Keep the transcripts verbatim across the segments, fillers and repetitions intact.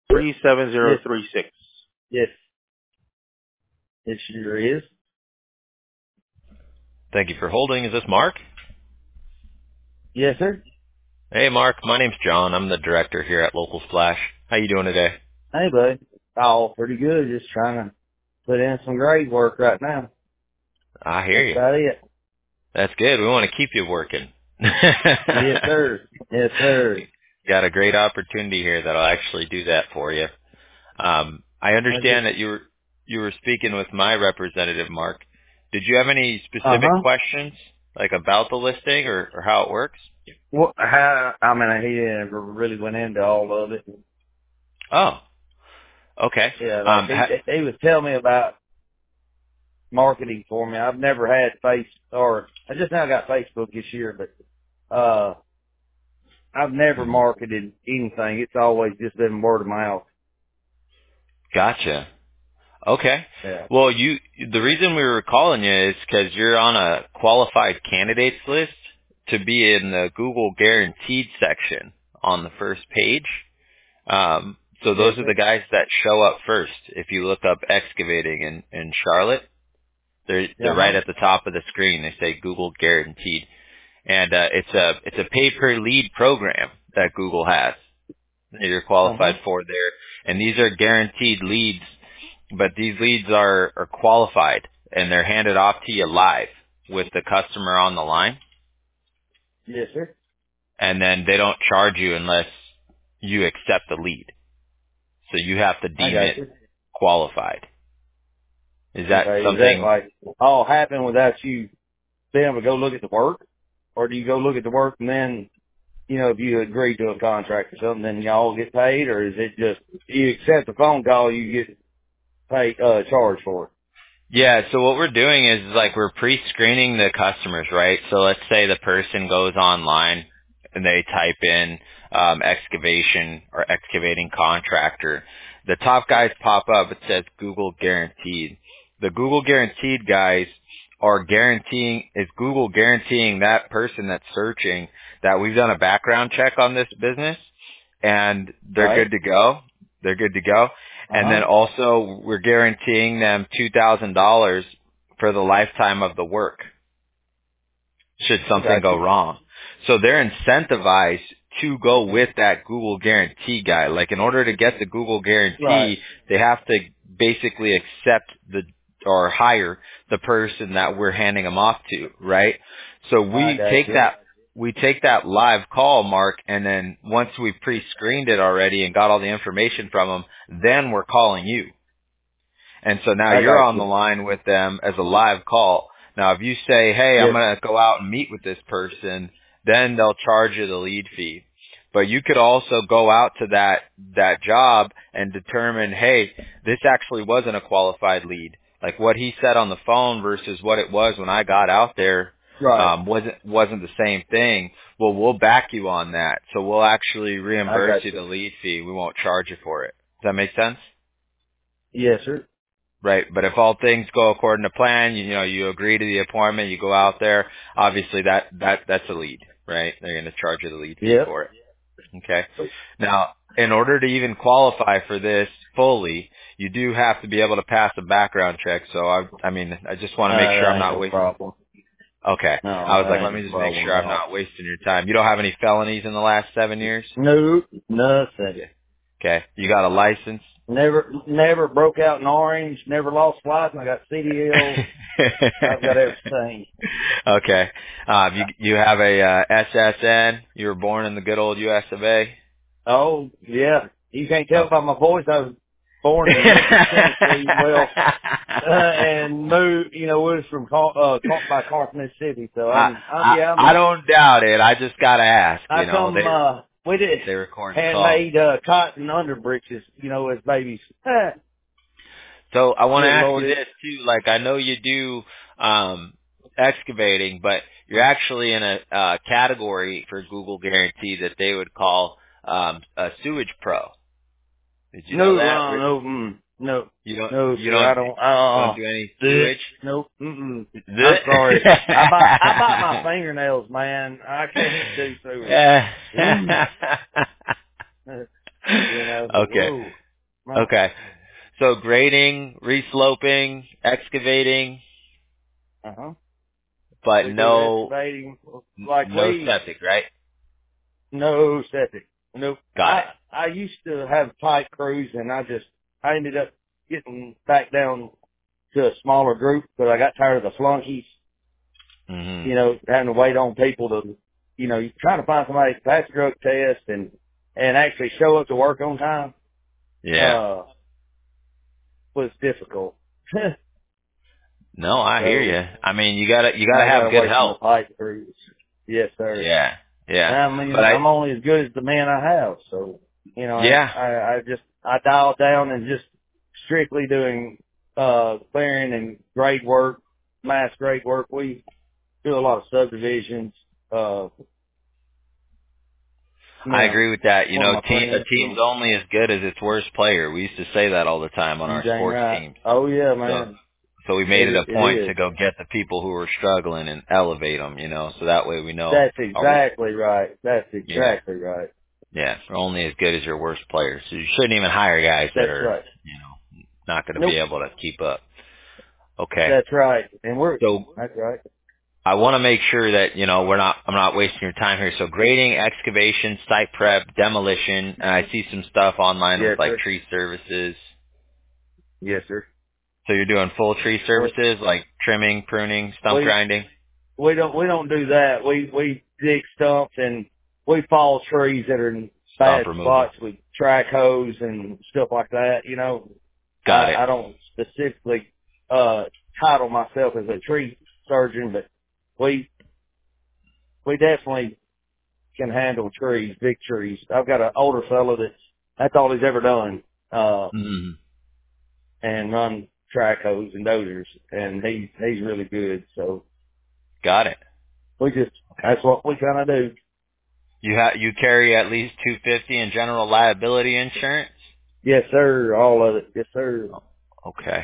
three seven zero three six. Yes. It sure is. Thank you for holding. Is this Mark? Yes, sir. Hey, Mark. My name's John. I'm the director here at Local Splash. How you doing today? Hey, bud. Oh, pretty good. Just trying to put in some grade work right now. I hear That's you. about it. That's good. We want to keep you working. Yes, sir. Yes, sir. Got a great opportunity here that'll actually do that for you. Um, I understand that you were you were speaking with my representative, Mark. Did you have any specific Uh-huh. questions, like about the listing or, or how it works? Well, how, I mean, he never really went into all of it. Oh, okay. Yeah, like Um, he, ha- he was telling me about marketing for me. I've never had face, or I just now got Facebook this year, but, uh, I've never marketed anything. It's always just been word of mouth. Gotcha. Okay. Yeah. Well, you the reason we were calling you is because you're on a qualified candidates list to be in the Google Guaranteed section on the first page. Um, so Yes, those are sir. the guys that show up first. If you look up excavating in, in Charlotte, they're they're right Uh-huh. at the top of the screen. They say Google Guaranteed, and uh, it's a it's a pay per lead program that Google has that you're Uh-huh. qualified for there, and these are guaranteed leads. But these leads are, are qualified, and they're handed off to you live with the customer on the line, Yes, sir. and then they don't charge you unless you accept the lead. So you have to I deem got it you. qualified. Is that Okay. Is that something? like all happen without you being able to go look at the work? Or do you go look at the work and then, you know, if you agree to a contract or something, then y'all get paid? Or is it just you accept the phone call, you get paid, uh, charged for it? Yeah, so what we're doing is like we're pre-screening the customers, right? So let's say the person goes online and they type in um, excavation or excavating contractor. The top guys pop up. It says Google Guaranteed. The Google Guaranteed guys are guaranteeing, is Google guaranteeing that person that's searching that we've done a background check on this business and they're Right? good to go. They're good to go. And Uh-huh. then also we're guaranteeing them two thousand dollars for the lifetime of the work should I something got go you. wrong. So they're incentivized to go with that Google guarantee guy. Like in order to get the Google Right. guarantee, they have to basically accept the or hire the person that we're handing them off to, right? So I we got take you. that we take that live call, Mark, and then once we've pre-screened it already and got all the information from them, then we're calling you. And so now I you're got on the you. line with them as a live call. Now, if you say, hey, I'm Yes. going to go out and meet with this person, then they'll charge you the lead fee. But you could also go out to that, that job and determine, hey, this actually wasn't a qualified lead. Like what he said on the phone versus what it was when I got out there, Right. um, wasn't, wasn't the same thing. Well, we'll back you on that. So we'll actually I reimburse got you you. the lead fee. We won't charge you for it. Does that make sense? Yes, sir. Right, but if all things go according to plan, you, you know, you agree to the appointment, you go out there, obviously that, that, that's a lead, right? They're going to charge you the lead fee Yep. for it. Okay. Now, in order to even qualify for this fully, you do have to be able to pass a background check. So I, I mean, I just want to Uh, make sure that I'm ain't not no wasting. problem. Okay. No, I was like, that let ain't me no just make problem sure at I'm all. not wasting your time. You don't have any felonies in the last seven years? Nope. Nothing. Yeah. Okay. You got a license? Never, never broke out in orange. Never lost license. I got C D Ls. I've got everything. Okay. Um, you you have a uh, S S N. You were born in the good old U S of A. Oh, yeah. You can't tell Okay. by my voice. I was born in Memphis, Tennessee. Well, uh, and moved, you know, we was from, Car- uh, Car- by Carson, Mississippi. So I, I'm, I'm, I yeah, I'm I a, don't doubt it. I just gotta ask. I You know, come, they uh, we did they recording the call. handmade, uh, cotton underbreeches, you know, as babies. So I want to Good ask Lord, you it, this too. Like I know you do um, excavating, but you're actually in a uh, category for Google Guarantee that they would call um, a sewage pro. Did you know no, that? uh, no, mm, no, You don't no, you sir. I don't don't, don't uh, do any bleh, sewage? nope, mm-mm. I'm The- sorry. I bite, I bite my fingernails, man. I can't do sewage. Ooh. You know, but okay. whoa. Okay. So grading, resloping, excavating, Uh huh. but We do no, excavating, like no we septic, right? no septic. Nope. Got I it. I used to have pipe crews, and I just I ended up getting back down to a smaller group because I got tired of the flunkies. hmm You know, having to wait on people to, you know, you trying to find somebody to pass the drug test and and actually show up to work on time. Yeah. Uh, was difficult. No, I hear So you. I mean, you gotta, you gotta I got have good away from the help. pipe crews. Yes, sir. Yeah. Yeah. I But mean, I, I'm only as good as the man I have. So, you know, I, yeah, I, I just, I dialed down and just strictly doing, uh, clearing and grade work, mass grade work. We do a lot of subdivisions. Uh, you I know, agree with that. You one of know, my team, a friends. team's So only as good as its worst player. We used to say that all the time on you our dang sports right. teams. Oh yeah, So, man. so we made It, it a it point is. to go get the people who were struggling and elevate them, you know, so that way we know, That's are we, exactly right. That's yeah, exactly right. yeah, we're only as good as your worst players. So you shouldn't even hire guys that That's are, right. you know, not going to Nope. be able to keep up. Okay. That's right. And we're, So that's right. I want to make sure that, you know, we're not, I'm not wasting your time here. So grading, excavation, site prep, demolition, and I see some stuff online with Yes, like sir. tree services. Yes, sir. So you're doing full tree We, services like trimming, pruning, stump we grinding, we don't we don't do that. We we dig stumps and we fall trees that are in stump bad removal. spots with track hose and stuff like that. You know, Got I it. I don't specifically uh title myself as a tree surgeon, but we we definitely can handle trees, big trees. I've got an older fellow that's that's all he's ever done, uh, Mm-hmm. and run track hose and dozers, and he he's really good. So Got it. we just Okay. that's what we kind of do. You ha- you carry at least two fifty in general liability insurance? Yes, sir. All of it. Yes, sir. Oh, okay.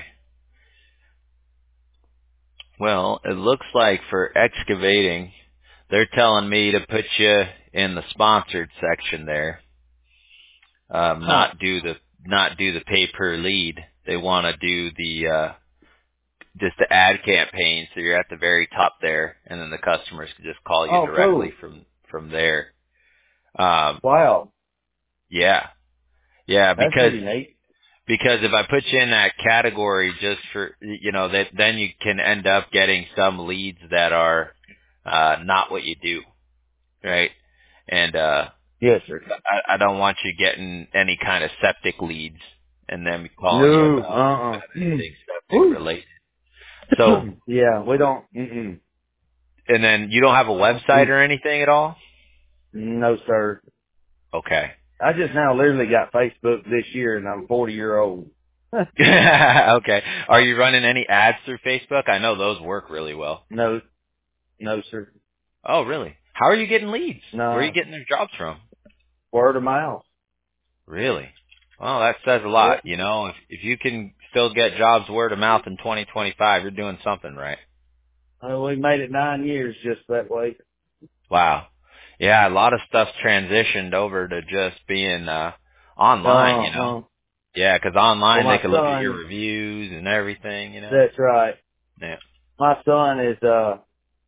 Well, it looks like for excavating, they're telling me to put you in the sponsored section there. Um, Huh. not do the not do the pay per lead. They want to do the uh, just the ad campaign, so you're at the very top there, and then the customers can just call you Oh, directly cool. from from there. Um, Wow. yeah, yeah, That's because pretty neat. because if I put you in that category just for, you know, that then you can end up getting some leads that are uh not what you do, right? And uh Yes, sir. I, I don't want you getting any kind of septic leads and then me calling you No. about Uh. uh anything septic Woo. related. So, Yeah, we don't. Mm-mm. and then you don't have a website We, or anything at all? no, sir. Okay. I just now literally got Facebook this year, and I'm forty year old. Okay. Are you running any ads through Facebook? I know those work really well. no, no, sir. Oh, really? How are you getting leads? Where are you No. getting those jobs from? Word of mouth. Really? Well, that says a Yep. lot. You know, if if you can still get jobs word of mouth in twenty twenty-five, you're doing something right. Uh, we made it nine years just that way. Wow. Yeah, a lot of stuff's transitioned over to just being uh online, Uh you know. huh. Yeah, 'cause Well, online they my can look at your son. reviews and everything, you know. That's right. Yeah. My son is uh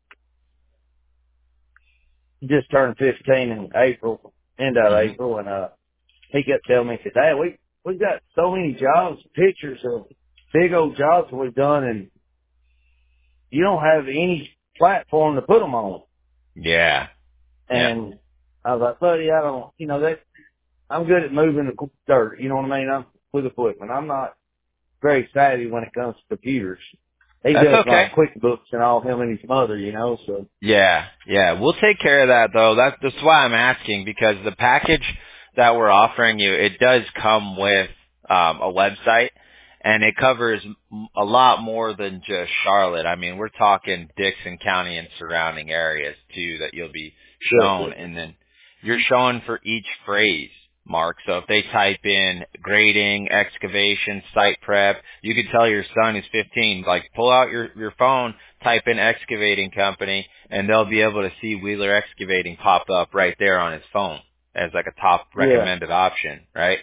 just turned fifteen in April, end of Mhm. April, and uh he kept telling me, he said, Dad, we we've got so many jobs, pictures of big old jobs that we've done, and you don't have any platform to put them on. Yeah. Yeah. And I was like, buddy, I don't, you know, that I'm good at moving the dirt. You know what I mean? I'm with equipment. I'm not very savvy when it comes to computers. He That's does okay. my QuickBooks and all, him and his mother, you know. So Yeah, yeah, we'll take care of that though. That's that's why I'm asking, because the package that we're offering you, it does come with um, a website, and it covers m- a lot more than just Charlotte. I mean, we're talking Dixon County and surrounding areas too that you'll be yes, shown, sir. and then you're shown for each phrase, Mark. So if they type in grading, excavation, site prep, you can tell your son is fifteen, like pull out your your phone, type in excavating company, and they'll be able to see Wheeler Excavating pop up right there on his phone as like a top Yeah, recommended option, right?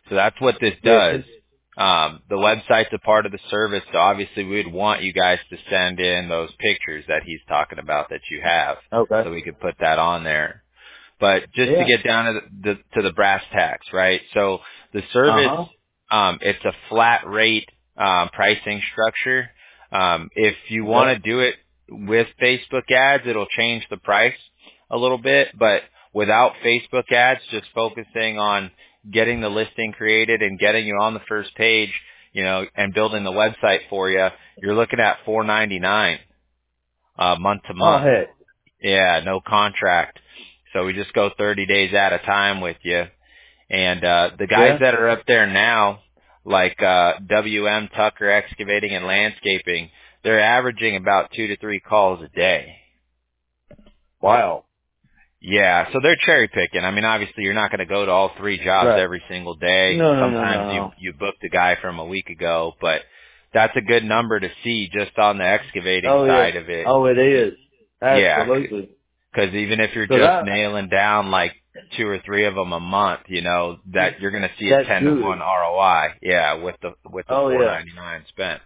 So that's what this does. Um, the website's a part of the service, so obviously we would want you guys to send in those pictures that he's talking about that you have, Okay. so we could put that on there. But just Yeah. to get down to the, the to the brass tacks, right? So the service, Uh-huh. um, it's a flat rate um, pricing structure. Um, if you want to do it with Facebook ads, it'll change the price a little bit, but without Facebook ads, just focusing on getting the listing created and getting you on the first page, you know, and building the website for you, you're looking at four ninety-nine uh, month to month. Oh, heck. Yeah, no contract. So we just go thirty days at a time with you. And uh the guys Yeah. that are up there now, like uh W M Tucker Excavating and Landscaping, they're averaging about two to three calls a day. Wow. Yeah, so they're cherry picking. I mean, obviously you're not going to go to all three jobs Right. every single day. No, no, Sometimes no, no, no. you you booked a guy from a week ago, but that's a good number to see just on the excavating Oh, side yeah. of it. Oh, it is. Absolutely. Yeah, because even if you're So just that, nailing down like two or three of them a month, you know, that you're going to see a that's ten good. to one R O I. Yeah, with the with the Oh, four yeah. ninety-nine spent.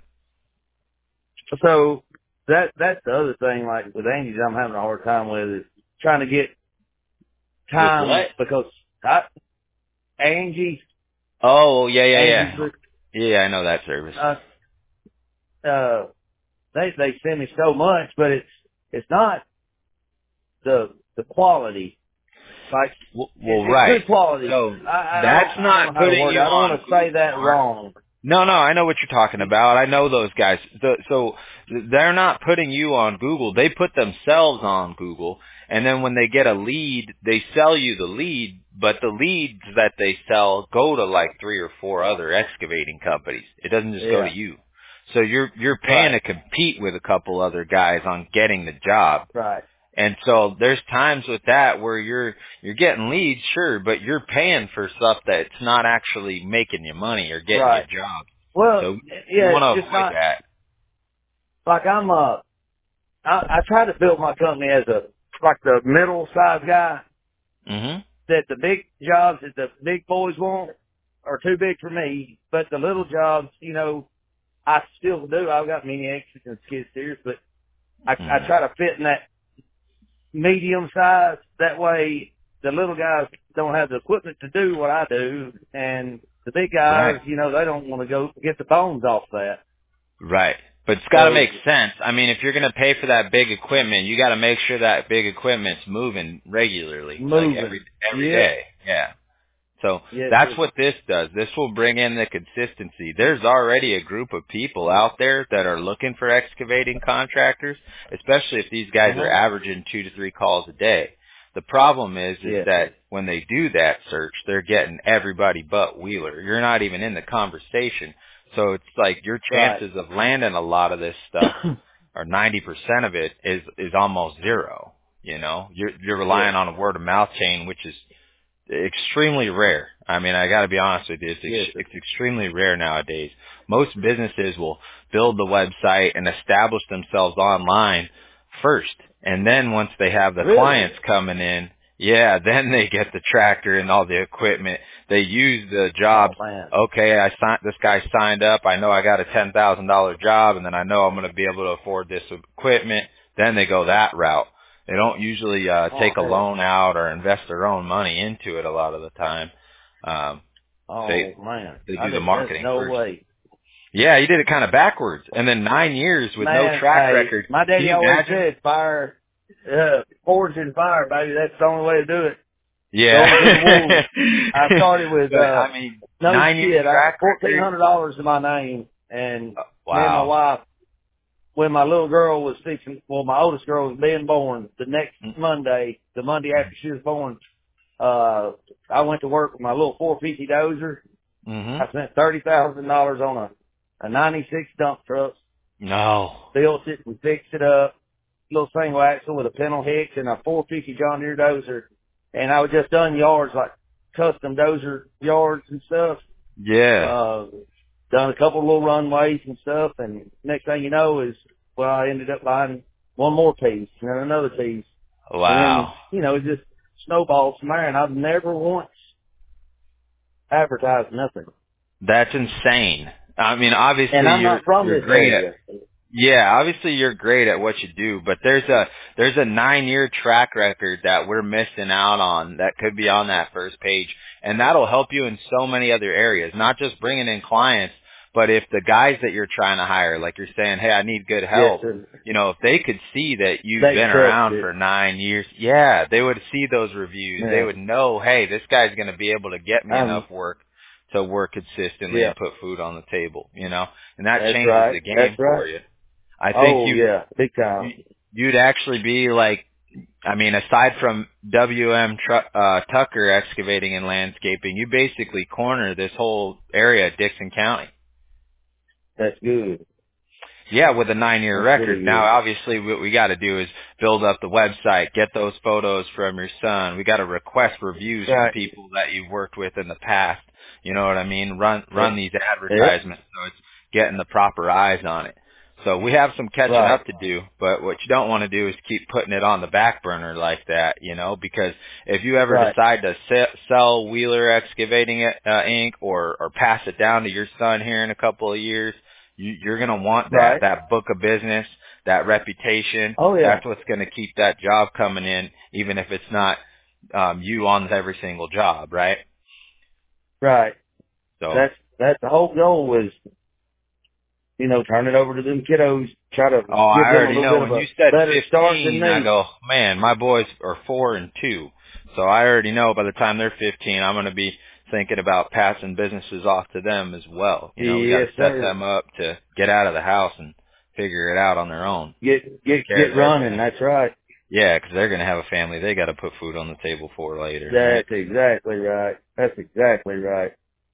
So that that's the other thing, like with Angie's, I'm having a hard time with is trying to get time With what? because I, Angie, Oh, yeah, yeah, Angie's, yeah. Yeah, I know that service. uh, uh, they they send me so much, but it's it's not the the quality. Like Well, it, well it's right. good quality. So I, I that's don't I don't not know how to putting word it. you I don't on want to say Google, that Mark. wrong. No, no, I know what you're talking about. I know those guys. The, so they're not putting you on Google. They put themselves on Google, and then when they get a lead, they sell you the lead, but the leads that they sell go to like three or four other excavating companies. It doesn't just go to Yeah. you. So you're you're paying Right. to compete with a couple other guys on getting the job. Right. And so there's times with that where you're you're getting leads, sure, but you're paying for stuff that's not actually making you money or getting you Right. jobs. Well, So you yeah, want it's to just avoid not that. like I'm uh I, I try to build my company as a like the middle sized guy Mhm. that the big jobs that the big boys want are too big for me, but the little jobs, you know, I still do. I've got mini extras and skid steers, but I, Mhm. I try to fit in that medium size. That way the little guys don't have the equipment to do what I do, and the big guys, Right. you know, they don't want to go get the bones off that. Right. But it's got to So make sense. I mean, if you're going to pay for that big equipment, you got to make sure that big equipment's moving regularly, like every moving. every Yeah. day. Yeah. So Yes, that's sir. what this does. This will bring in the consistency. There's already a group of people out there that are looking for excavating contractors, especially if these guys Uh-huh. are averaging two to three calls a day. The problem is, is Yeah. that when they do that search, they're getting everybody but Wheeler. You're not even in the conversation. So it's like your Right. chances of landing a lot of this stuff, or ninety percent of it, is, is almost zero. You know, you're, you're relying Yes. on a word of mouth chain, which is extremely rare. I mean, I got to be honest with you, it's, Yes, ex- sir. it's extremely rare nowadays. Most businesses will build the website and establish themselves online first, and then once they have the Really? clients coming in, yeah, then they get the tractor and all the equipment. They use the Oh jobs. man. Okay, I signed. This guy signed up. I know I got a ten thousand dollar job, and then I know I'm going to be able to afford this equipment. Then they go that route. They don't usually uh Oh take a heck. loan out or invest their own money into it a lot of the time. Um they Oh man. they I do the didn't. There's marketing no first. way. Yeah, you did it kind of backwards. And then nine years with no Man, track hey, record. my Can daddy you always imagine? said, "Fire, uh, forge and fire, baby. That's the only way to do it. Going to the Yeah. wolves." I started with But uh, I mean, no nine years shit. I track fourteen record. hundred dollars in my name, and Oh, me and my wow. wife, when my little girl was fixing, well, my oldest girl was being born, the next Monday, the Monday after she was born, uh, I went to work with my little four fifty dozer. Mhm. I spent thirty thousand dollars on a, a ninety-six dump truck, No. built it and fixed it up, little single axle with a pedal hitch and a four fifty John Deere dozer. And I was just done yards, like custom dozer yards and stuff. Yeah. Uh, done a couple little runways and stuff. And next thing you know is, well, I ended up buying one more piece and then another piece. And then, Wow. you know, it just snowballed from there. And I've never once advertise nothing. That's insane. I mean, obviously And I'm you're not from you're this great at area. yeah, obviously you're great at what you do, but there's a there's a nine year track record that we're missing out on that could be on that first page, and that'll help you in so many other areas, not just bringing in clients, but if the guys that you're trying to hire, like you're saying, hey, I need good Yes, help, sir. you know, if they could see that you've They been trust around it. for nine years, yeah, they would see those reviews. They Yeah. would know, hey, this guy's going to be able to get me Um, enough work to work consistently yeah. and put food on the table, you know, and that That's changes right. the game That's for right. you. I think Oh, you, yeah. Big you time. you'd actually be like, I mean, aside from W M Tru- uh, Tucker Excavating and Landscaping, you basically corner this whole area of Dixon County. That's good. Yeah, with a nine-year That's record. really Now, good. obviously, what we got to do is build up the website, get those photos from your son. We got to request reviews from Right. people that you've worked with in the past. You know what I mean? Run run Yep. these Yep. advertisements so it's getting the proper eyes on it. So we have some catching Right. up to do, but what you don't want to do is keep putting it on the back burner like that, you know, because if you ever Right. decide to se- sell Wheeler Excavating uh, Incorporated or or pass it down to your son here in a couple of years, you, you're going to want that, Right. that book of business, that reputation. Oh, yeah. That's what's going to keep that job coming in, even if it's not um, you on every single job, right? Right. So, That's, that's the whole goal was, you know, turn it over to them kiddos, try to oh, I give them a already little know. bit of When a you said better start than fifteen, I me. go, man, my boys are four and two. So I already know by the time they're fifteen, I'm going to be thinking about passing businesses off to them as well. You know, we got to Yes, set sir. them up to get out of the house and figure it out on their own. Get, get, Take care of get their running. family. That's right. Yeah, because they're going to have a family. They got to put food on the table for later, right? That's exactly right. That's exactly right.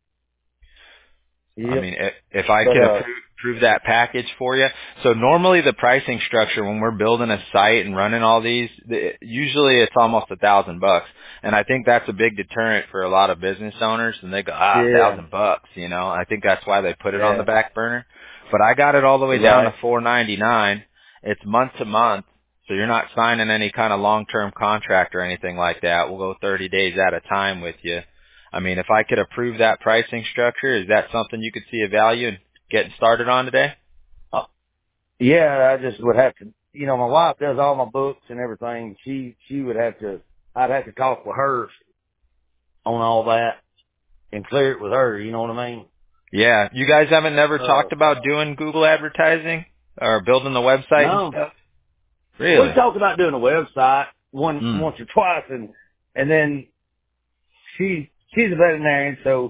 I Yep. mean, if, if I But, can uh, approve, approve that package for you. So normally the pricing structure when we're building a site and running all these, the, usually it's almost a thousand bucks. And I think that's a big deterrent for a lot of business owners. And they go, ah, a yeah. thousand bucks, you know. I think that's why they put it on the Yeah. back burner. But I got it all the way down to Right. four ninety-nine. It's month to month. So you're not signing any kind of long-term contract or anything like that. We'll go thirty days at a time with you. I mean, if I could approve that pricing structure, is that something you could see a value in getting started on today? Uh, yeah, I just would have to, you know, my wife does all my books and everything. She, she would have to, I'd have to talk with her on all that and clear it with her, you know what I mean? Yeah. You guys haven't never Uh, talked about doing Google advertising or building the website and no. stuff? We Really? talked about doing a website one, Mm. once or twice and, and then she, she's a veterinarian, so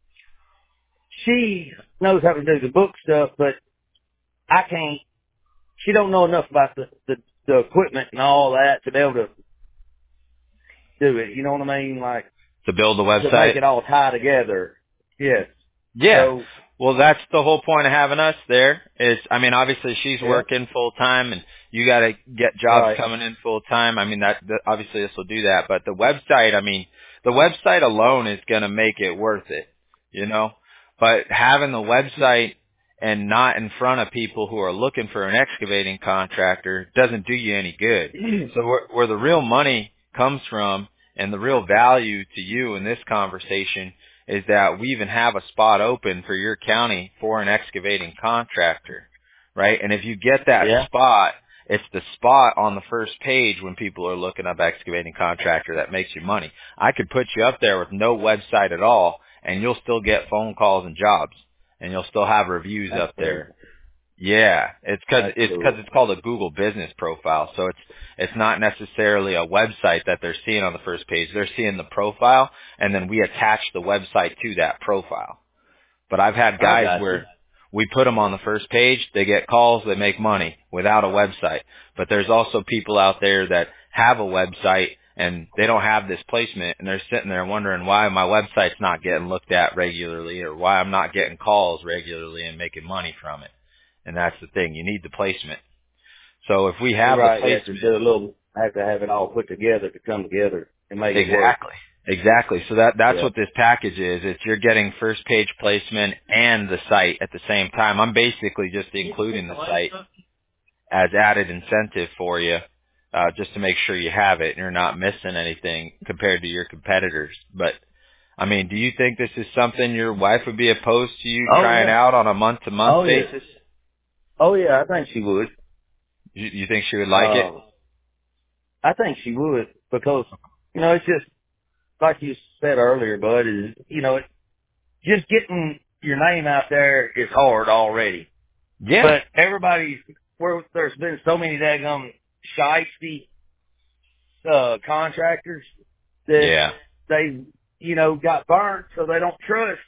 she knows how to do the book stuff, but I can't, she don't know enough about the, the, the equipment and all that to be able to do it. You know what I mean? Like, To build the to make website? it all tie together. Yes. Yeah. So, Well, that's the whole point of having us there is, I mean, obviously she's yeah. working full time and you got to get jobs Right. coming in full time. I mean, that, that obviously this will do that, but the website, I mean, the website alone is going to make it worth it, you know, but having the website and not in front of people who are looking for an excavating contractor doesn't do you any good. So where, where the real money comes from and the real value to you in this conversation is that we even have a spot open for your county for an excavating contractor, right? And if you get that Yeah. spot, it's the spot on the first page when people are looking up excavating contractor that makes you money. I could put you up there with no website at all, and you'll still get phone calls and jobs, and you'll still have reviews That's up cool. there. Yeah, it's because That's it's because cool. it's called a Google Business Profile. So it's it's not necessarily a website that they're seeing on the first page. They're seeing the profile, and then we attach the website to that profile. But I've had I guys got you. where we put them on the first page, they get calls, they make money without a website. But there's also people out there that have a website and they don't have this placement, and they're sitting there wondering why my website's not getting looked at regularly or why I'm not getting calls regularly and making money from it. And that's the thing. You need the placement. So if we You're have the right. You have to placement, do a little, have to have it all put together to come together and make it work. exactly, exactly. So that that's Yeah. what this package is. It's you're getting first page placement and the site at the same time. I'm basically just including the site as added incentive for you, uh, just to make sure you have it and you're not missing anything compared to your competitors. But I mean, do you think this is something your wife would be opposed to you Oh, trying yeah. out on a month-to-month Oh, yeah. basis? Oh, yeah, I think she would. You, you think she would like it? Um, I think she would because, you know, it's just, like you said earlier, Bud, is, you know, it, just getting your name out there is hard already. Yeah. But everybody's, where there's been so many daggum shiesty, uh, contractors that Yeah. they, you know, got burnt, so they don't trust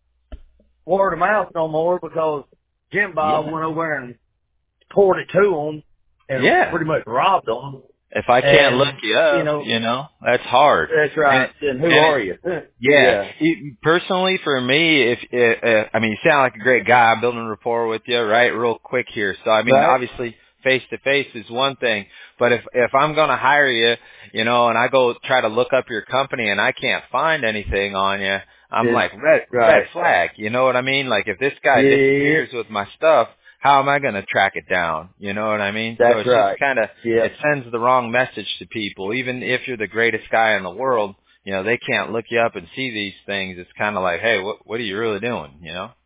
word of mouth no more because Jim Bob Yeah. went over there and poured it to them and Yeah. pretty much robbed them. If I can't And, look you up, you know, you know, that's hard. that's right. And, And who and are you? yeah, Yeah. it, personally for me, if uh, uh, I mean, you sound like a great guy. I'm building rapport with you, right? Real quick here. So I mean, Right? obviously, face to face is one thing, but if if I'm gonna hire you, you know, and I go try to look up your company and I can't find anything on you, I'm It's, like red red right. flag. You know what I mean? Like if this guy Yeah. disappears with my stuff, how am I going to track it down? You know what I mean? So That's it's right. just kind of, Yeah. it sends the wrong message to people. Even if you're the greatest guy in the world, you know, they can't look you up and see these things. It's kind of like, hey, what what are you really doing? You know?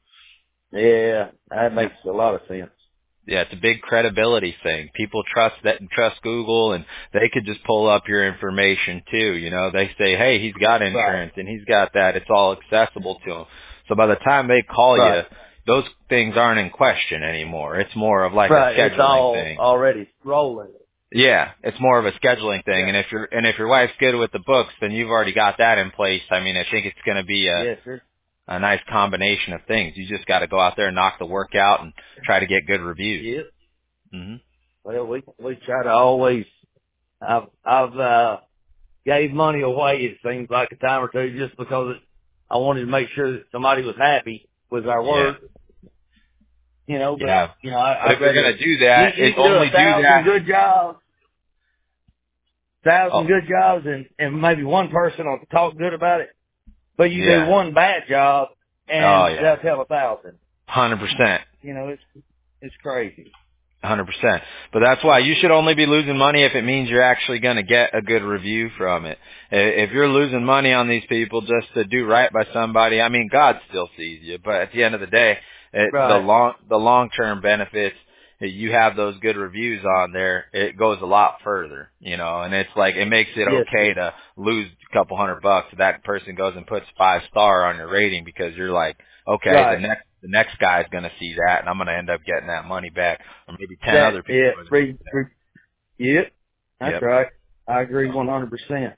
Yeah. That makes a lot of sense. Yeah, it's a big credibility thing. People trust that trust Google, and they could just pull up your information too. You know, they say, hey, he's got insurance Right. and he's got that. It's all accessible to him. So by the time they call Right. you, those things aren't in question anymore. It's more of like a Right. It's scheduling all thing. already rolling. Yeah, it's more of a scheduling thing. Yeah. And if you're and if your wife's good with the books, then you've already got that in place. I mean, I think it's going to be a Yes, sir. a nice combination of things. You just got to go out there and knock the work out and try to get good reviews. Yep. hmm Well, we we try to always. I've I've uh, gave money away. It seems like a time or two, just because it, I wanted to make sure that somebody was happy with our Yeah. work. You know, but Yeah. you know, I, But I'd if you're rather gonna do you, that, you it can do only a do thousand that. good jobs, thousand Oh, good jobs, and and maybe one person will talk good about it. But you do yeah. one bad job, Oh, and yeah. they'll tell a thousand. Hundred percent. You know, it's it's crazy. Hundred percent. But that's why you should only be losing money if it means you're actually going to get a good review from it. I- If you're losing money on these people just to do right by somebody, I mean, God still sees you. But at the end of the day, it, the Right. long the long term benefits, that you have those good reviews on there, it goes a lot further, you know. And it's like it makes it Yes, okay sir. to lose a couple hundred bucks if that person goes and puts five star on your rating because you're like, okay, the Right. next the next guy's going to see that, and I'm going to end up getting that money back, or maybe ten That other people yeah. are going to Re, see re, yep. that. That's Yep. right. I agree one hundred percent.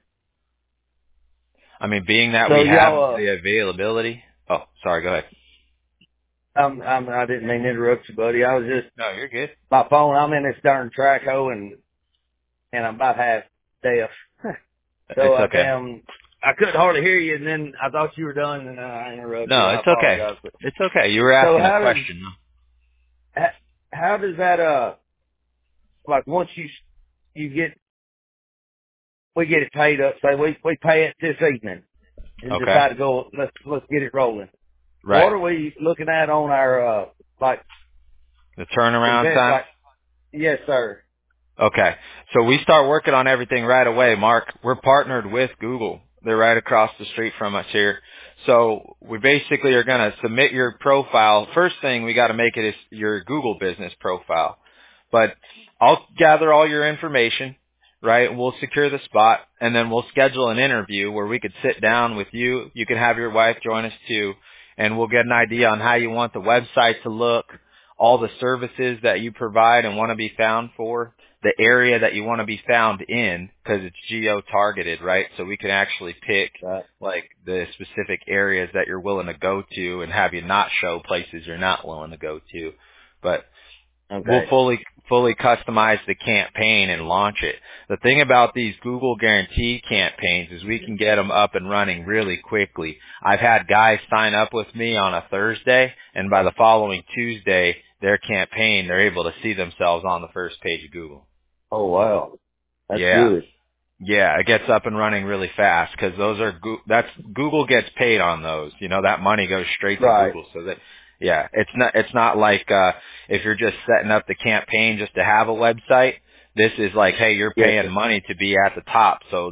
I mean, being that So we have y'all, uh, the availability. Oh, sorry. Go ahead. I'm, I'm, I didn't mean to interrupt you, buddy. I was just No, you're good. my phone. I'm in this darn track hole, and and I'm about half deaf. So It's I okay. damn, I couldn't hardly hear you, and then I thought you were done, and I interrupted you. No, I it's okay. apologize. But It's okay. You were so asking a how does question. how, how does that uh like once you you get we get it paid up, say we we pay it this evening and Okay. decide to go let's let's get it rolling. Right. What are we looking at on our uh like The turnaround invest time. like yes sir. Okay. So we start working on everything right away, Mark. We're partnered with Google. They're right across the street from us here. So we basically are going to submit your profile. First thing we got to make it is your Google business profile. But I'll gather all your information, right? We'll secure the spot, and then we'll schedule an interview where we could sit down with you. You can have your wife join us too, and we'll get an idea on how you want the website to look, all the services that you provide and want to be found for, the area that you want to be found in, because it's geo-targeted, right? So we can actually pick Right. like the specific areas that you're willing to go to and have you not show places you're not willing to go to. But we'll Okay. fully fully customize the campaign and launch it. The thing about these Google Guarantee campaigns is we can get them up and running really quickly. I've had guys sign up with me on a Thursday, and by the following Tuesday, their campaign, they're able to see themselves on the first page of Google. Oh wow. That's Yeah. good. Yeah, it gets up and running really fast because those are Goo- that's Google gets paid on those. You know, that money goes straight to Right. Google. So that yeah, it's not it's not like uh if you're just setting up the campaign just to have a website. This is like, hey, you're Yes paying sir. money to be at the top. So they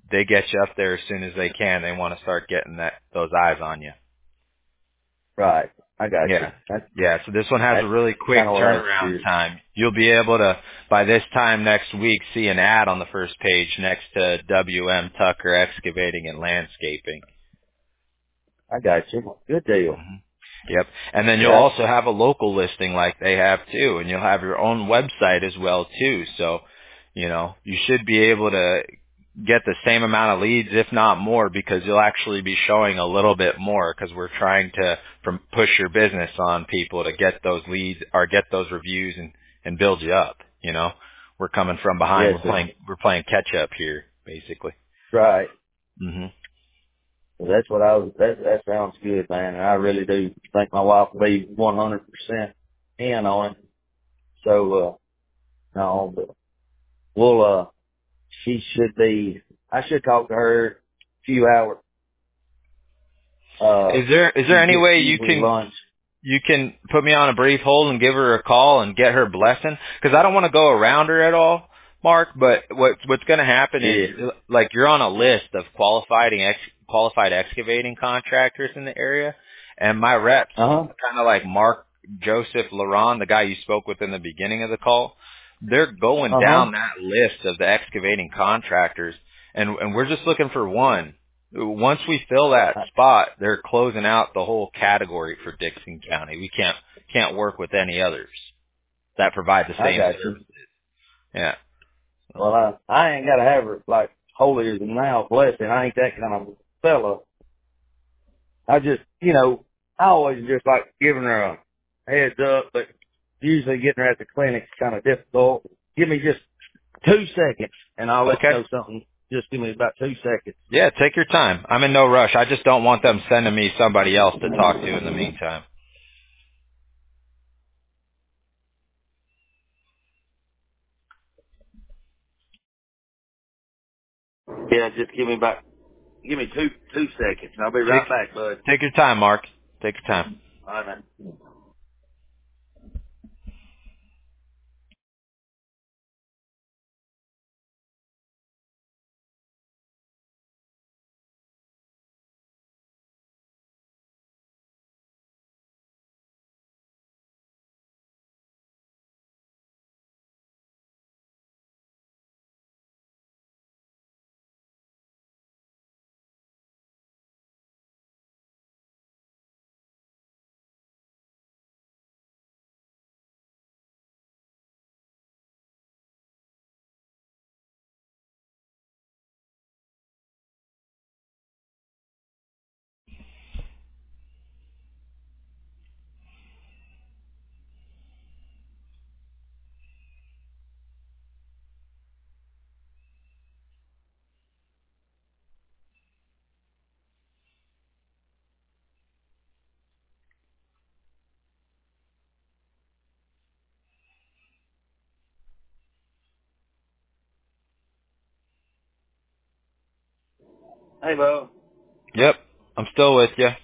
they get you up there as soon as they can. They want to start getting that those eyes on you. Right. I got you. Yeah. That's, Yeah, so this one has a that's really quick kind of what I was turnaround curious. time. You'll be able to, by this time next week, see an ad on the first page next to W M Tucker Excavating and Landscaping. I got you. Good deal. hmm Yep. And then you'll Yeah. also have a local listing like they have too, and you'll have your own website as well too. So, you know, you should be able to get the same amount of leads, if not more, because you'll actually be showing a little bit more because we're trying to from push your business on people to get those leads or get those reviews and, and build you up. You know, we're coming from behind. Yes, We're sir. playing, we're playing catch up here, basically. Right. hmm Well, that's what I was, that, that sounds good, man. And I really do think my wife will be one hundred percent in on it. So, uh, no, but we'll, uh, she should be, I should talk to her a few hours. Uh, Is there, is she there any gets way you usually can, lunch. you can put me on a brief hold and give her a call and get her blessing? Because I don't want to go around her at all, Mark. But what what's going to happen Yeah. is, like, you're on a list of qualified ex, qualified excavating contractors in the area, and my reps, Uh-huh. kind of like Mark Joseph Laron, the guy you spoke with in the beginning of the call, they're going Uh-huh. down that list of the excavating contractors, and and we're just looking for one. Once we fill that I, spot, they're closing out the whole category for Dixon County. We can't can't work with any others that provide the I same got you. service. Yeah. Well, I, I ain't got to have her like holier than thou blessing. I ain't that kind of fella. I just, you know, I always just like giving her a heads up, but usually getting her at the clinic's kind of difficult. Give me just two seconds and I'll let you Okay. know something. Just give me about two seconds. Yeah, take your time. I'm in no rush. I just don't want them sending me somebody else to talk to in the meantime. Yeah, just give me about, give me two, two seconds. I'll be Take right back, bud. take your time, Mark. Take your time. All right, man. Hey, Bo. Yep. I'm still with you.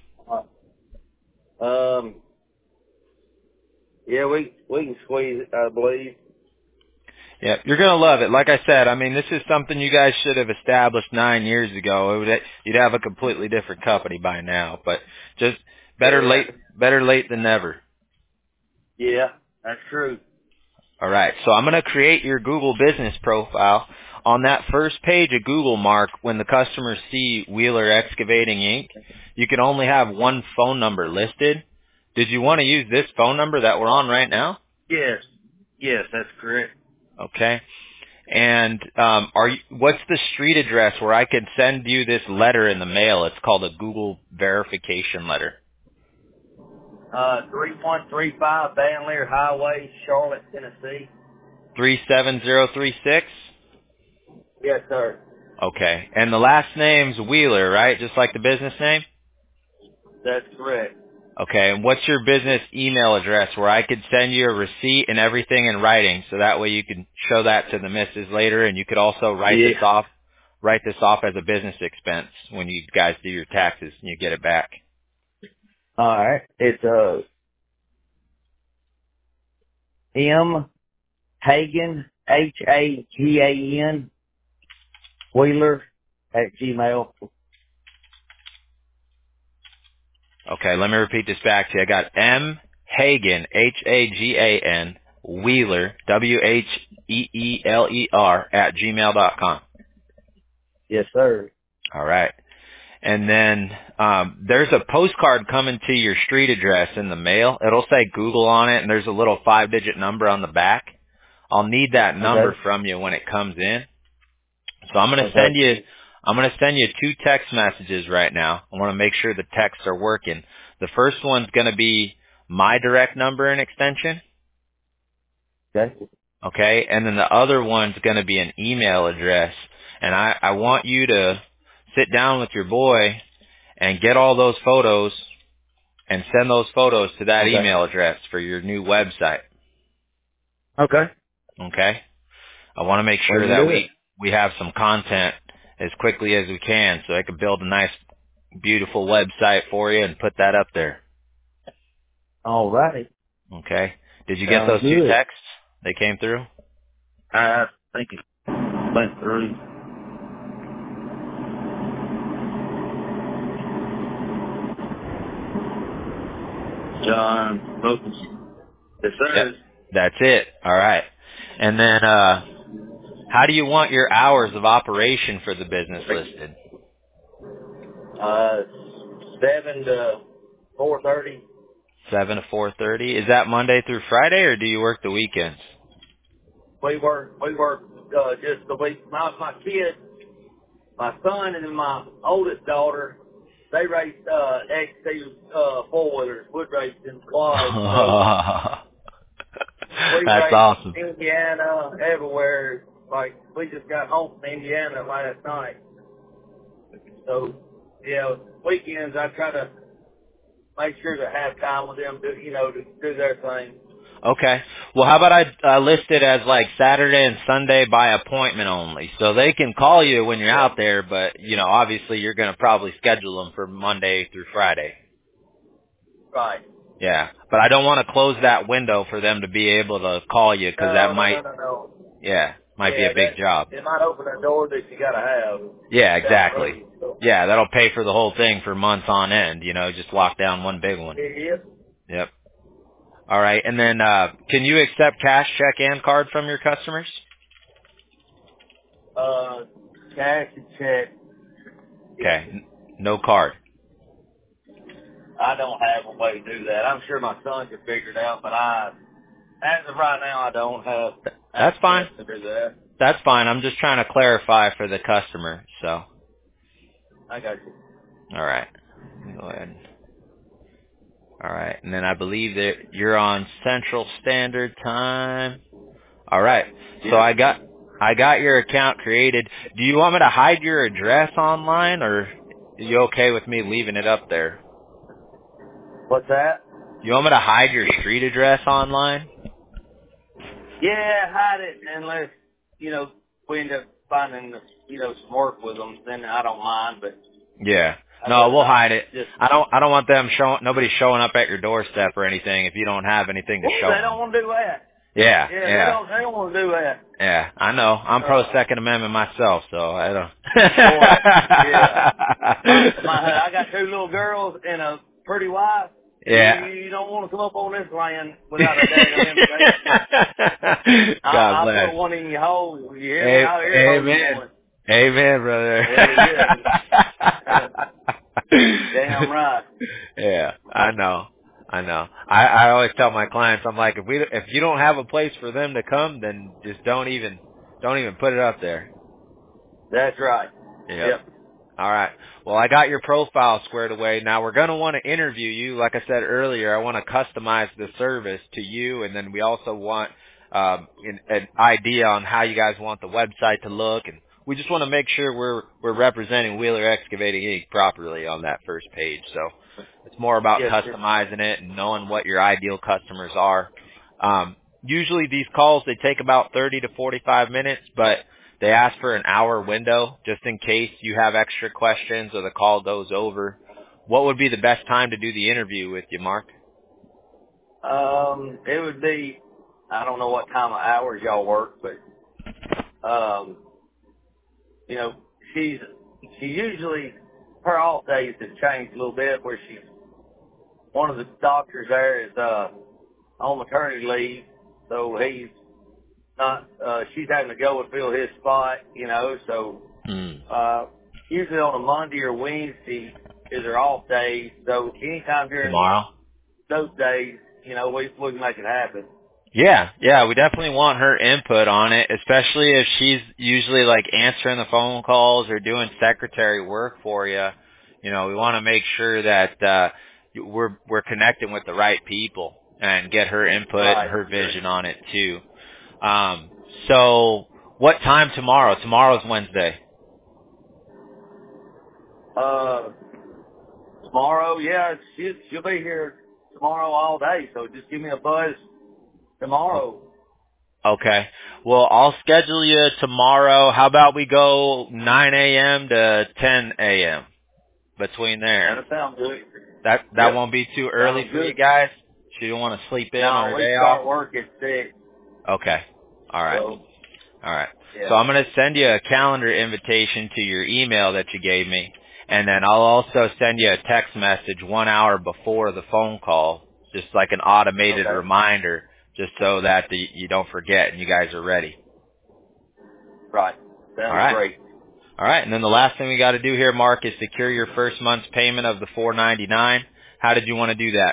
Um, yeah, we, we can squeeze it, I believe. Yeah, you're gonna love it. Like I said, I mean, this is something you guys should have established nine years ago. It would, you'd have a completely different company by now. But just better Yeah. late, better late than never. Yeah, that's true. All right, so I'm gonna create your Google business profile. On that first page of Google, Mark, when the customers see Wheeler Excavating Incorporated, you can only have one phone number listed. Did you want to use this phone number that we're on right now? Yes. Yes, that's correct. Okay. And um, are you, what's the street address where I could send you this letter in the mail? It's called a Google verification letter. Uh, three one three five Van Leer Highway, Charlotte, Tennessee. three seven zero three six? Yes, sir. Okay. And the last name's Wheeler, right? Just like the business name? That's correct. Okay. And what's your business email address where I could send you a receipt and everything in writing so that way you can show that to the missus later and you could also write Yeah. this off, write this off as a business expense when you guys do your taxes and you get it back. All right. It's uh M Hagan H A G A N Wheeler at Gmail. Okay, let me repeat this back to you. I got M Hagan, H A G A N, Wheeler, W H E E L E R, at gmail dot com. Yes, sir. All right. And then um, there's a postcard coming to your street address in the mail. It'll say Google on it, and there's a little five-digit number on the back. I'll need that number Okay. from you when it comes in. So I'm going to Okay. send you I'm going to send you two text messages right now. I want to make sure the texts are working. The first one's going to be my direct number and extension. Okay. Okay? And then the other one's going to be an email address. And I, I want you to sit down with your boy and get all those photos and send those photos to that Okay. email address for your new website. Okay. Okay? I want to make We sure can that do we, it. we have some content as quickly as we can so I can build a nice, beautiful website for you and put that up there. All right. Okay? Did you get Sounds those two good. texts? They came through? I think it went through. John Lucas. Yes, Yep. sir. That's it. All right. And then, uh, how do you want your hours of operation for the business listed? Uh, seven to four thirty. seven to four thirty. Is that Monday through Friday, or do you work the weekends? We work. We work uh, just the week. My my kids, my son, and then my oldest daughter, they race uh, X two uh, four wheelers, wood racing, quads. So we That's race awesome. Indiana, everywhere. Like we just got home from Indiana last night. So yeah, weekends I try to make sure to have time with them, to, you know, to do their thing. Okay. Well, how about I uh, list it as like Saturday and Sunday by appointment only, so they can call you when you're Yeah. out there, but you know, obviously you're going to probably schedule them for Monday through Friday. Right. Yeah, but I don't want to close that window for them to be able to call you because that No, no, might, no, no, no. yeah, might be Yeah, a big that job. it might open a door that you gotta have Yeah, down the exactly. road. So. Yeah, that'll pay for the whole thing for months on end. You know, just lock down one big one. Yeah. Yep. All right, and then uh, can you accept cash, check, and card from your customers? Uh, cash and check. Okay, N- no card. I don't have a way to do that. I'm sure my son could figure it out, but I, as of right now, I don't have That's fine. access to do that. That's fine. I'm just trying to clarify for the customer. So, I got you. all right. Go ahead. All right. And then I believe that you're on Central Standard Time. All right. So Yeah. I got I got your account created. Do you want me to hide your address online, or are you okay with me leaving it up there? What's that? You want me to hide your street address online? Yeah, hide it unless, you know, we end up finding, you know, some work with them, then I don't mind, but Yeah. I'd No, rather we'll not hide it. just, I don't. I don't want them showing. Nobody showing up at your doorstep or anything if you don't have anything to well, show they them. don't want to do that. Yeah. Yeah, they Yeah. don't, they don't want to do that. Yeah. I know. I'm pro Uh, Second Amendment myself, so I don't. boy, yeah. My, my, I got two little girls and a pretty wife. You, Yeah. you don't want to come up on this land without a daggone invitation. I'll, God I'll bless. put one in your hole. You hear me? A- I'll ear hole you Amen. one. Amen, brother. Yeah, yeah. Damn right. Yeah, I know. I know. I, I always tell my clients, I'm like, if we, if you don't have a place for them to come, then just don't even, don't even put it up there. That's right. Yep. Yep. All right. Well, I got your profile squared away. Now we're going to want to interview you. Like I said earlier, I want to customize the service to you, and then we also want um, an, an idea on how you guys want the website to look, and we just want to make sure we're we're representing Wheeler Excavating Incorporated properly on that first page. So it's more about Yes, sir. customizing it and knowing what your ideal customers are. Um, usually these calls, they take about thirty to forty-five minutes, but they ask for an hour window just in case you have extra questions or the call goes over. What would be the best time to do the interview with you, Mark? Um, it would be, I don't know what time of hours y'all work, but, um, you know, she's she usually, her off days have changed a little bit where she's, one of the doctors there is, uh, on maternity leave. So he's not, uh, she's having to go and fill his spot, you know, so, Mm. uh, usually on a Monday or Wednesday is her off days. So anytime during Tomorrow? those days, you know, we, we can make it happen. Yeah, yeah, we definitely want her input on it, especially if she's usually like answering the phone calls or doing secretary work for you. You know, we want to make sure that uh we're we're connecting with the right people and get her input Right. and her vision on it too. Um so what time tomorrow? Tomorrow's Wednesday. Uh, tomorrow, yeah, she, she'll be here tomorrow all day. So just give me a buzz tomorrow. Okay. Well, I'll schedule you tomorrow. How about we go nine a.m. to ten a.m. between there? That'll sound good. That that Yep. won't be too early Sounds for you good. guys? She don't want to sleep in on No, her we day start off? work at six. Okay. All right. So, All right. yeah. So I'm going to send you a calendar invitation to your email that you gave me, and then I'll also send you a text message one hour before the phone call, just like an automated Okay. reminder, just so that the, you don't forget and you guys are ready. Right. All Sounds right. great. All right. And then the last thing we got to do here, Mark, is secure your first month's payment of the four ninety-nine. How did you want to do that?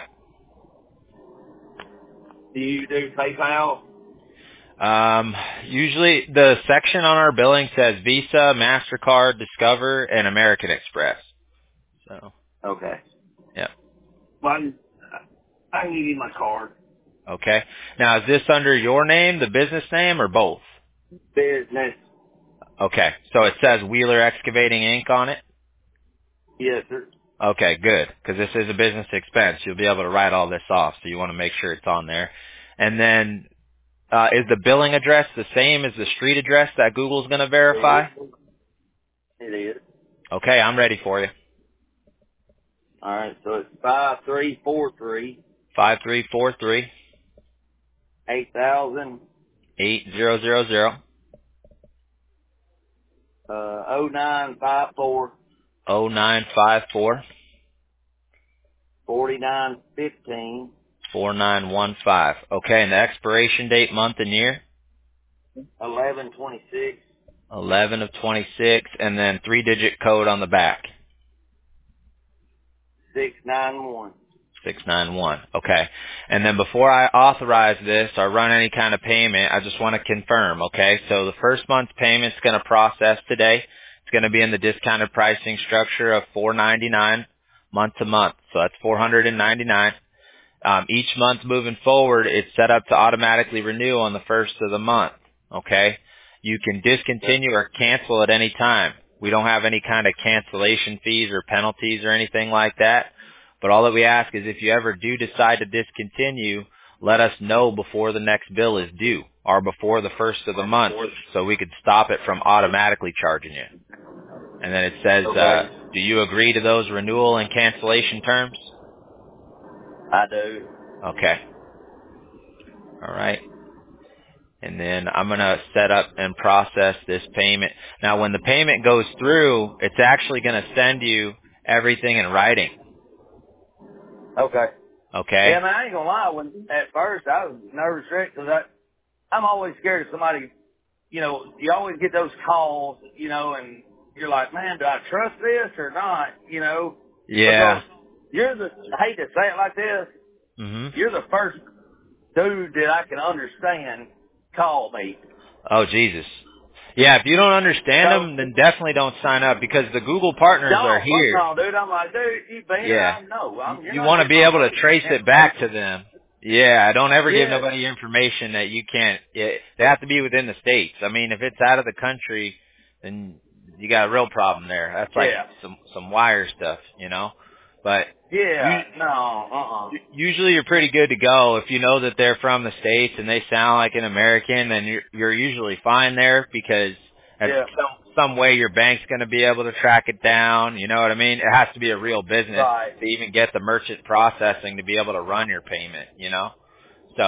Do you do PayPal? Um, usually the section on our billing says Visa, MasterCard, Discover, and American Express. So, Okay. yeah. Well, I can give you my card. Okay. Now, is this under your name, the business name, or both? Business. Okay. So it says Wheeler Excavating Incorporated on it? Yes, sir. Okay, good. Because this is a business expense. You'll be able to write all this off, so you want to make sure it's on there. And then, uh, is the billing address the same as the street address that Google's going to verify? It is. Okay, I'm ready for you. All right. So it's five three four three Five three four three eight thousand eight zero zero zero. uh oh nine five four Oh nine five four forty nine fifteen four nine one five. Okay, and the expiration date, month and year? eleven twenty six eleven of twenty-six, and then three-digit code on the back. six nine one. six nine one. Okay. And then before I authorize this or run any kind of payment, I just want to confirm, okay? So the first month's payment's going to process today. It's going to be in the discounted pricing structure of four ninety-nine month to month. So that's four hundred ninety-nine. Um, each month moving forward, it's set up to automatically renew on the first of the month, okay? You can discontinue or cancel at any time. We don't have any kind of cancellation fees or penalties or anything like that. But all that we ask is if you ever do decide to discontinue, let us know before the next bill is due or before the first of the month so we could stop it from automatically charging you. And then it says, uh, do you agree to those renewal and cancellation terms? I do. Okay. All right. And then I'm going to set up and process this payment. Now, when the payment goes through, it's actually going to send you everything in writing. Okay. Okay? Yeah, man, I ain't gonna lie. When at first I was nervous wreck because I, I'm always scared of somebody. You know, you always get those calls. You know, and you're like, man, do I trust this or not? You know. Yeah. Because you're the. I hate to say it like this. Mhm. You're the first dude that I can understand call me. Oh, Jesus. Yeah, if you don't understand So, them, then definitely don't sign up because the Google partners are no, fuck here. no, dude. I'm like, dude, you been here? Yeah. I know. I'm, you're You not want to getting be my able to fucking trace it back to them. Yeah, don't ever give Yeah. nobody information that you can't. It, they have to be within the states. I mean, if it's out of the country, then you got a real problem there. That's like Yeah. some some wire stuff, you know. But Yeah. you, No. Uh. uh usually you're pretty good to go if you know that they're from the states and they sound like an American. Then you're you're usually fine there because at Yeah. some some way your bank's going to be able to track it down. You know what I mean? It has to be a real business Right. to even get the merchant processing to be able to run your payment. You know, so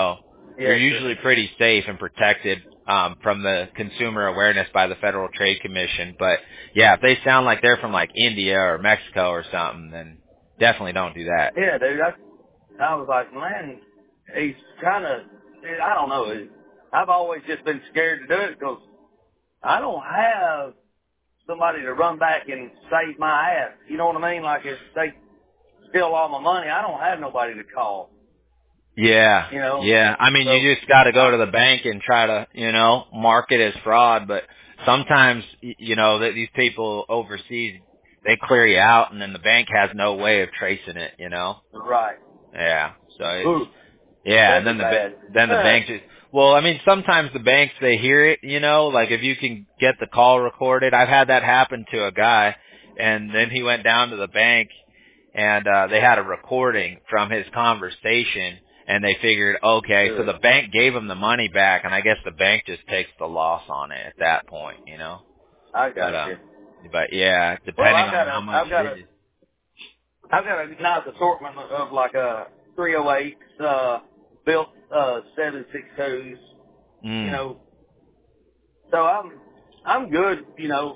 you're Yes, usually pretty safe and protected um, from the consumer awareness by the Federal Trade Commission. But yeah, if they sound like they're from like India or Mexico or something, then definitely don't do that. yeah, dude. I, I was like, man, he's kind of, I don't know. I've always just been scared to do it because I don't have somebody to run back and save my ass. You know what I mean? Like if they steal all my money, I don't have nobody to call. Yeah, You know? yeah. I mean, So, you just got to go to the bank and try to, you know, mark it as fraud. But sometimes, y- you know, that these people overseas, they clear you out, and then the bank has no way of tracing it. You know? right. Yeah. So it's Ooh, yeah, and that'd then be the ba- bad. then the bank just. Well, I mean, sometimes the banks they hear it. You know, like if you can get the call recorded. I've had that happen to a guy, and then he went down to the bank, and uh they had a recording from his conversation. And they figured, okay, so Good. the bank gave him the money back, and I guess the bank just takes the loss on it at that point, you know. I But got um, you. but yeah, Well, depending I've on got how a, much I've got a, it is. I've got a nice assortment of, of like a three oh eight, uh, built, uh, seven sixty-twos, you Mm, know. So I'm, I'm good, you know,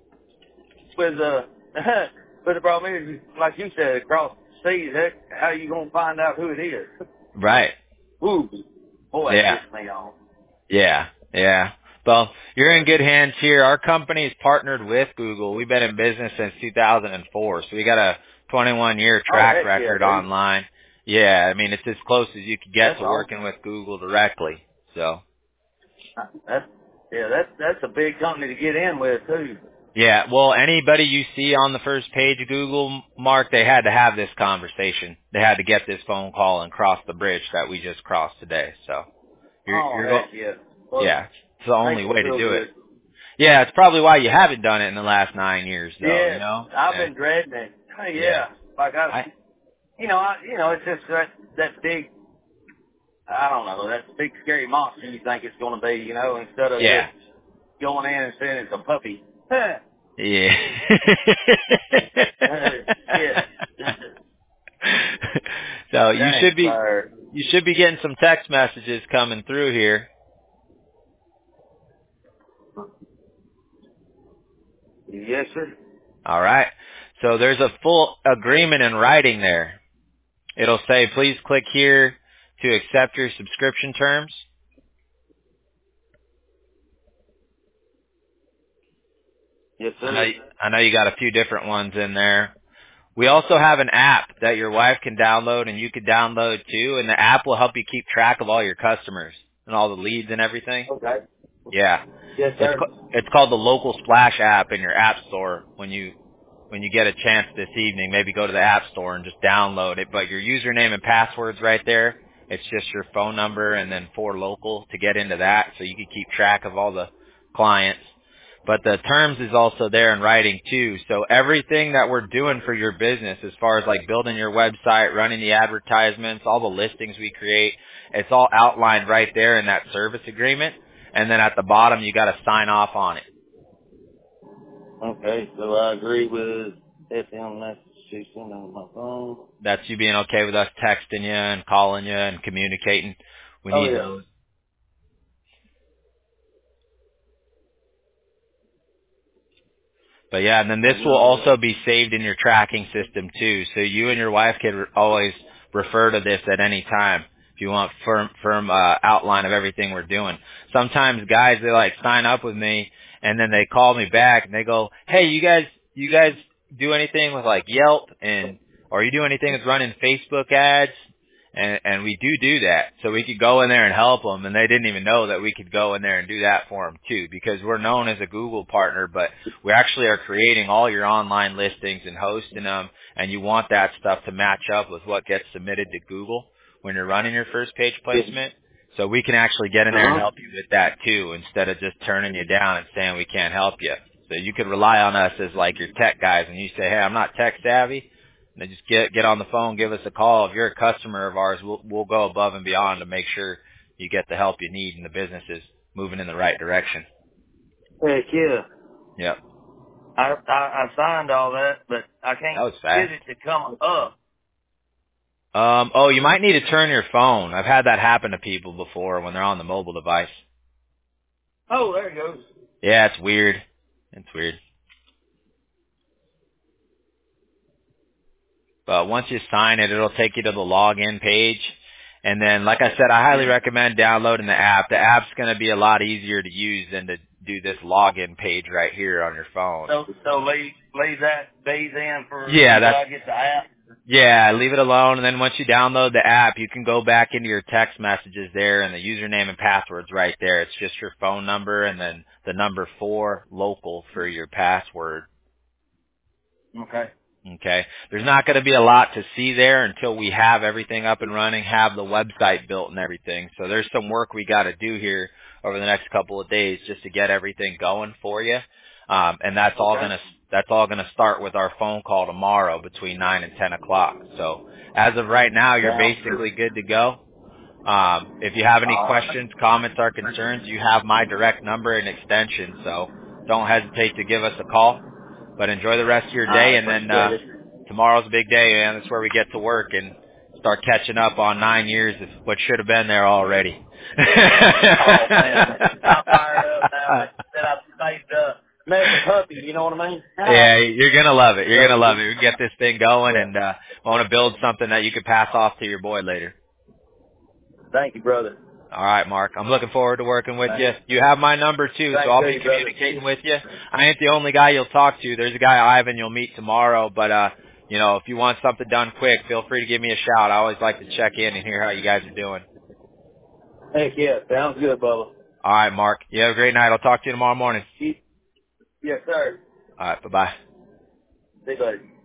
with, uh, but the problem is, like you said, across the seas, heck, how you gonna find out who it is? right. Ooh, boy, that Yeah. pissed me off. Yeah. Yeah. Well, you're in good hands here. Our company is partnered with Google. We've been in business since two thousand four, so we got a twenty-one year Oh, track heck yeah, record dude. online. Yeah, I mean it's as close as you could get That's to working awesome. with Google directly. So. That's, yeah, that's, that's a big company to get in with, too. Yeah, well, anybody you see on the first page of Google, Mark, they had to have this conversation. They had to get this phone call and cross the bridge that we just crossed today. So you're Oh, you're go- heck yeah. Well, yeah, it's the only makes me way to feel do it. good. Yeah, it's probably why you haven't done it in the last nine years, though. You Yes, know? I've Yeah. been dreading it. Oh, Yeah. yeah, like I, I you know, I, you know, it's just that that big, I don't know, that big scary monster you think it's going to be, you know, instead of yeah. just going in and saying it's a puppy. Huh. Yeah. Uh, shit. So you Dang, should be sir. you should be getting some text messages coming through here. Yes, sir. All right. So there's a full agreement in writing there. It'll say, please click here to accept your subscription terms. Yes, I know, sir. I know you got a few different ones in there. We also have an app that your wife can download and you can download too, and the app will help you keep track of all your customers and all the leads and everything. Okay. Yeah. Yes, It's sir. ca- it's called the Local Splash app in your app store. When you when you get a chance this evening, maybe go to the app store and just download it. But your username and password's right there. It's just your phone number and then four local to get into that, so you can keep track of all the clients. But the terms is also there in writing too. So everything that we're doing for your business, as far as like building your website, running the advertisements, all the listings we create, it's all outlined right there in that service agreement. And then at the bottom, you got to sign off on it. Okay, so I agree with F M message on my phone. That's you being okay with us texting you and calling you and communicating. We Oh, need yeah. those. But yeah, and then this will Another. also be saved in your tracking system too. So you and your wife can re- always refer to this at any time if you want firm, firm uh, outline of everything we're doing. Sometimes guys, they like sign up with me and then they call me back and they go, hey, you guys, you guys do anything with like Yelp and, or you do anything with running Facebook ads? And, and we do do that. So we could go in there and help them, and they didn't even know that we could go in there and do that for them too, because we're known as a Google partner, but we actually are creating all your online listings and hosting them, and you want that stuff to match up with what gets submitted to Google when you're running your first page placement. So we can actually get in there and Uh-huh. help you with that too, instead of just turning you down and saying we can't help you. So you could rely on us as like your tech guys, and you say, hey, I'm not tech savvy. And then just get get on the phone, give us a call. If you're a customer of ours, we'll we'll go above and beyond to make sure you get the help you need and the business is moving in the right direction. Heck yeah. Yep. I, I I signed all that, but I That can't was get fast. it to come up. Um, oh, you might need to turn your phone. I've had that happen to people before when they're on the mobile device. Oh, there it goes. Yeah, it's weird. It's weird. But once you sign it, it'll take you to the login page. And then, like I said, I highly recommend downloading the app. The app's going to be a lot easier to use than to do this login page right here on your phone. So, so leave, leave that be then for Yeah, until that's, I get the app? yeah, leave it alone. And then once you download the app, you can go back into your text messages there, and the username and password's right there. It's just your phone number and then the number four local for your password. Okay. Okay. There's not going to be a lot to see there until we have everything up and running, have the website built and everything. So there's some work we got to do here over the next couple of days just to get everything going for you. Um, and that's all Okay. going to, that's all going to start with our phone call tomorrow between nine and ten o'clock. So as of right now, you're basically good to go. Um, if you have any questions, comments, or concerns, you have my direct number and extension. So don't hesitate to give us a call. But enjoy the rest of your day, and then uh, tomorrow's a big day, man. That's where we get to work and start catching up on nine years of what should have been there already. Oh, man. I'm fired up now. That I've saved up. Mess a puppy, you know what I mean? Yeah, you're going to love it. You're going to love it. We can get this thing going, and uh, I want to build something that you can pass off to your boy later. Thank you, brother. All right, Mark. I'm looking forward to working with you. You have my number, too, so I'll be communicating with you. I ain't the only guy you'll talk to. There's a guy, Ivan, you'll meet tomorrow. But, uh, you know, if you want something done quick, feel free to give me a shout. I always like to check in and hear how you guys are doing. Heck yeah. Sounds good, Bubba. All right, Mark. You have a great night. I'll talk to you tomorrow morning. Yes, sir. All right, bye-bye. See you later.